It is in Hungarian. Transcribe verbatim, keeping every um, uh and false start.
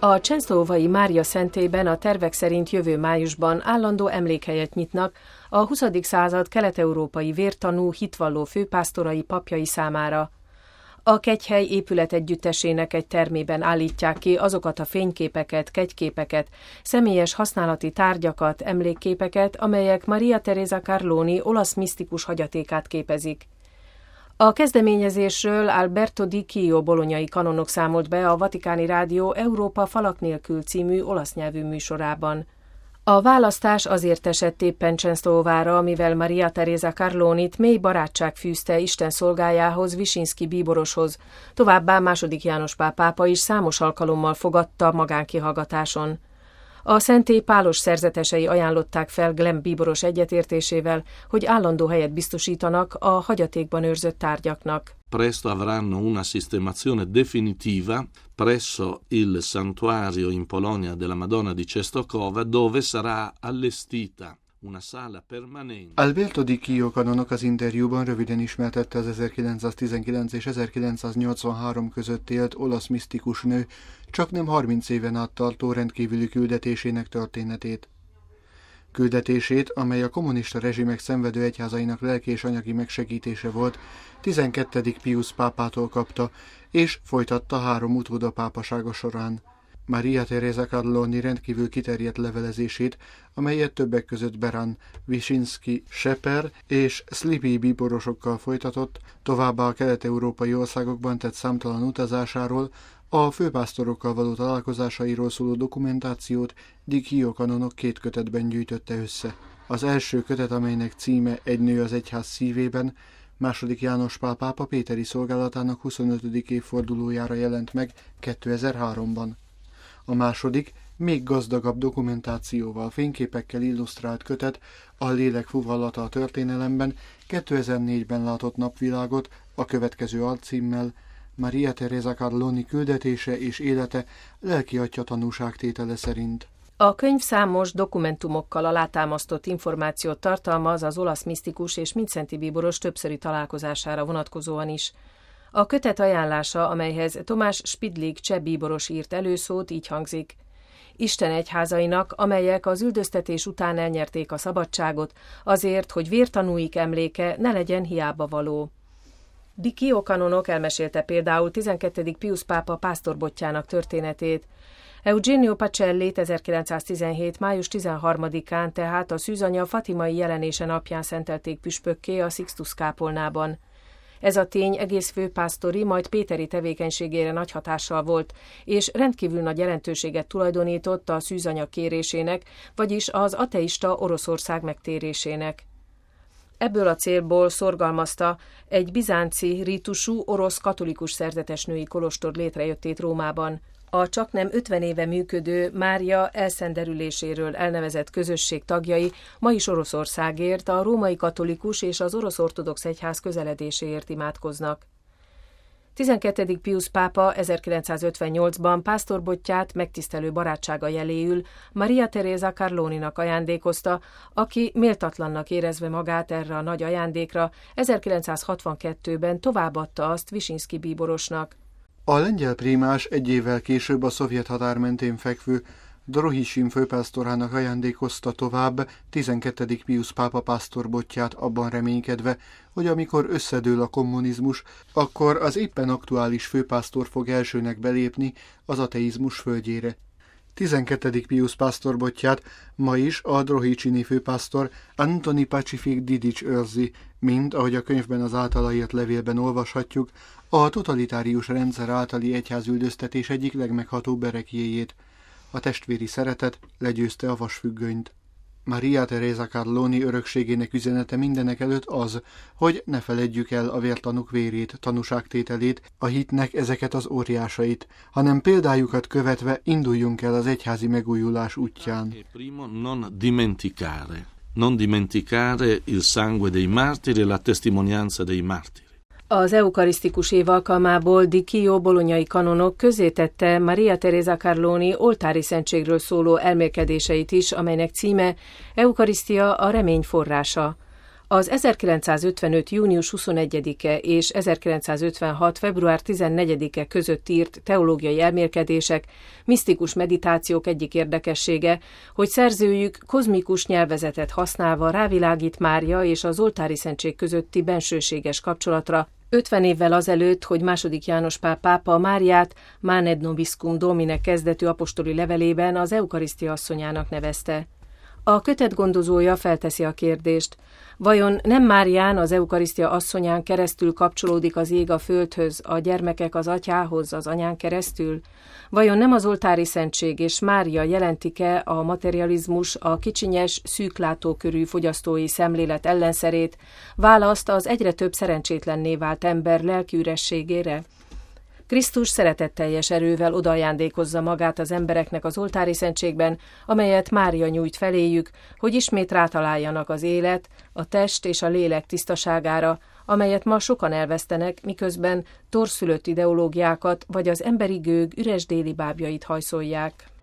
A Częstochowy Mária szentélyben a tervek szerint jövő májusban állandó emlékhelyet nyitnak a huszadik század kelet-európai vértanú hitvalló főpásztorai papjai számára. A kegyhely épületegyüttesének egy termében állítják ki azokat a fényképeket, kegyképeket, személyes használati tárgyakat, emlékképeket, amelyek Maria Teresa Carloni olasz misztikus hagyatékát képezik. A kezdeményezésről Alberto Di Chio bolonyai kanonok számolt be a Vatikáni Rádió Európa falak nélkül című olasz nyelvű műsorában. A választás azért esett éppen Częstochovára, mivel Maria Teresa Carlonit mély barátság fűzte Isten szolgájához, Wyszynski bíboroshoz, továbbá második János Pál pápa is számos alkalommal fogadta magánkihallgatáson. A szentély pálos szerzetesei ajánlották fel Glenn bíboros egyetértésével, hogy állandó helyet biztosítanak a hagyatékban őrzött tárgyaknak. Presto avranno una sistemazione definitiva presso il santuario in Polonia della Madonna di Częstochowa, dove sarà allestita una sala permanente. Alberto Di Chio kanonok az interjúban röviden ismertette az ezerkilencszáztizenkilenc és ezerkilencszáznyolcvanhárom között élt olasz misztikus nő csaknem harminc éven át tartó rendkívüli küldetésének történetét. Küldetését, amely a kommunista rezsimek szenvedő egyházainak lelki és anyagi megsegítése volt, tizenkettedik Piusz pápától kapta, és folytatta három utóda pápasága során. Maria Teresa Carloni rendkívül kiterjedt levelezését, amelyet többek között Beran, Wyszynski, Sheper és Slipi bíborosokkal folytatott, továbbá a kelet-európai országokban tett számtalan utazásáról, a főpásztorokkal való találkozásairól szóló dokumentációt Di Chio kanonok két kötetben gyűjtötte össze. Az első kötet, amelynek címe Egy nő az egyház szívében, második János Pál pápa péteri szolgálatának huszonötödik évfordulójára jelent meg kétezer-háromban. A második, még gazdagabb dokumentációval, fényképekkel illusztrált kötet, A lélek fuvallata a történelemben kétezer-négyben látott napvilágot a következő alcímmel Maria Teresa Carloni küldetése és élete lelki atya tanúságtétele szerint. A könyv számos dokumentumokkal alátámasztott információt tartalmaz az olasz misztikus és Mindszenty bíboros többszöri találkozására vonatkozóan is. A kötet ajánlása, amelyhez Tomás Spidlig cseh bíboros írt előszót, így hangzik: Isten egyházainak, amelyek az üldöztetés után elnyerték a szabadságot, azért, hogy vértanúik emléke ne legyen hiába való. Di Chio kanonok elmesélte például tizenkettedik Piusz pápa pásztorbotjának történetét. Eugenio Pacellit ezerkilencszáztizenhét. május tizenharmadikán, tehát a szűzanya fatimai jelenése napján szentelték püspökké a Sixtus kápolnában. Ez a tény egész főpásztori, majd péteri tevékenységére nagy hatással volt, és rendkívül nagy jelentőséget tulajdonított a szűzanya kérésének, vagyis az ateista Oroszország megtérésének. Ebből a célból szorgalmazta egy bizánci rítusú orosz katolikus szerzetesnői kolostor létrejöttét Rómában. A csaknem ötven éve működő Mária elszenderüléséről elnevezett közösség tagjai ma is Oroszországért, a római katolikus és az orosz ortodox egyház közeledéséért imádkoznak. tizenkettedik Piusz pápa ezerkilencszázötvennyolcban pásztorbotját megtisztelő barátsága jeléül Maria Teresa Carloninak ajándékozta, aki méltatlannak érezve magát erre a nagy ajándékra, ezerkilencszázhatvankettőben továbbadta azt Wyszynski bíborosnak. A lengyel prímás egy évvel később a szovjet határ mentén fekvő Drohisin főpásztorának ajándékozta tovább tizenkettedik Piusz pápa pásztorbotját, abban reménykedve, hogy amikor összedől a kommunizmus, akkor az éppen aktuális főpásztor fog elsőnek belépni az ateizmus földjére. tizenkettedik Piusz pásztorbotját ma is a drohicsini főpásztor Antoni Pacifik Didics őrzi, mint ahogy a könyvben az általa írt levélben olvashatjuk, a totalitárius rendszer általi egyházüldöztetés egyik legmeghatóbb ereklyéjét. A testvéri szeretet legyőzte a vasfüggönyt. Maria Teresa Carloni örökségének üzenete mindenek előtt az, hogy ne feledjük el a vértanúk vérét, tanúságtételét, a hitnek ezeket az óriásait, hanem példájukat követve induljunk el az egyházi megújulás útján. Non dimenticare, non dimenticare il sangue dei martiri e la testimonianza dei martiri. Az eukarisztikus év alkalmából Di Chio bolonyai kanonok közzétette Maria Teresa Carloni oltári szentségről szóló elmélkedéseit is, amelynek címe Eukarisztia a remény forrása. Az ezerkilencszázötvenöt. június huszonegyedike és ezerkilencszázötvenhat. február tizennegyedike között írt teológiai elmélkedések, misztikus meditációk egyik érdekessége, hogy szerzőjük kozmikus nyelvezetet használva rávilágít Mária és az oltári szentség közötti bensőséges kapcsolatra, ötven évvel azelőtt, hogy második János Pál pápa Máriát Manet Nobiscum Domine kezdetű apostoli levelében az Eukarisztia asszonyának nevezte. A kötet gondozója felteszi a kérdést, vajon nem Márián, az Eukarisztia asszonyán keresztül kapcsolódik az ég a földhöz, a gyermekek az atyához, az anyán keresztül? Vajon nem az oltári szentség és Mária jelentik-e a materializmus, a kicsinyes, szűklátókörű fogyasztói szemlélet ellenszerét, választ az egyre több szerencsétlenné vált ember lelki ürességére? Krisztus szeretetteljes erővel odaajándékozza magát az embereknek az oltári szentségben, amelyet Mária nyújt feléjük, hogy ismét rátaláljanak az élet, a test és a lélek tisztaságára, amelyet ma sokan elvesztenek, miközben torszülött ideológiákat vagy az emberi gőg üres déli bábjait hajszolják.